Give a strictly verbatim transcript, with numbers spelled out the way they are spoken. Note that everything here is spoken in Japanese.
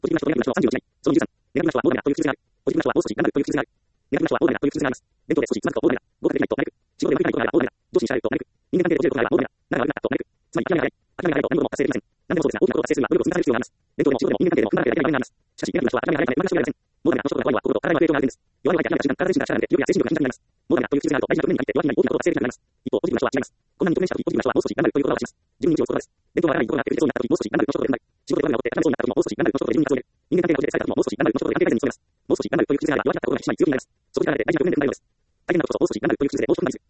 ポジティブな人とネガティブな人さんじゅういち枚。そのにじゅうさん。ネガティブな人はモードがという数字がある。ポジティブな人はもう少し頑張るという数字がある。ネガティブな人はモードがという数字があります。伝統で少しつまずくとモードが、合格できないとなる。仕事で向いてないとなるが、モードが、上司に従うとなる。人間関係で落ちることがあるが、モードが、仲が悪くなったとなる。つまり、諦めがない。諦めがないと何事も達成できません。何でもそうですが、大きなことを達成するには努力を積み重ねる必要があります。伝統でも仕事でも人間関係でも踏んだらけで諦めがないといけないがあります。しかし、ネガティブな人は諦めがないため、全く勝利がありません。モードが、あの職場が怖いは、心と体には影響があるんです。弱みを書いて諦めた瞬間、体自身が力がなくて、力や精神力が貧弱になります。モードがという数字があると大事な局面に入って弱気になり大きなことを達成できなくなります。一方、ポジティブな人は違います。困難に直面したとき、ポジティブな人はもう少し頑張るということを表します。自分に道を作ることです。伝統は諦めに心がなって売れそうになったとき、もう少し頑張るということで踏んだり。仕事で不安が起こって諦めそうになったときも、もう少し頑張るということで自分に活を入れる。人間関係が落ちて疲れたときも、もう少し頑張るということで関係改善に努めます。もう少し頑張るという数字があれば弱気だった心が引き締まり強気になります。そこで考えて大事な局面で踏んだようです。大変なことこそもう少し頑張るという数字で大きくなります。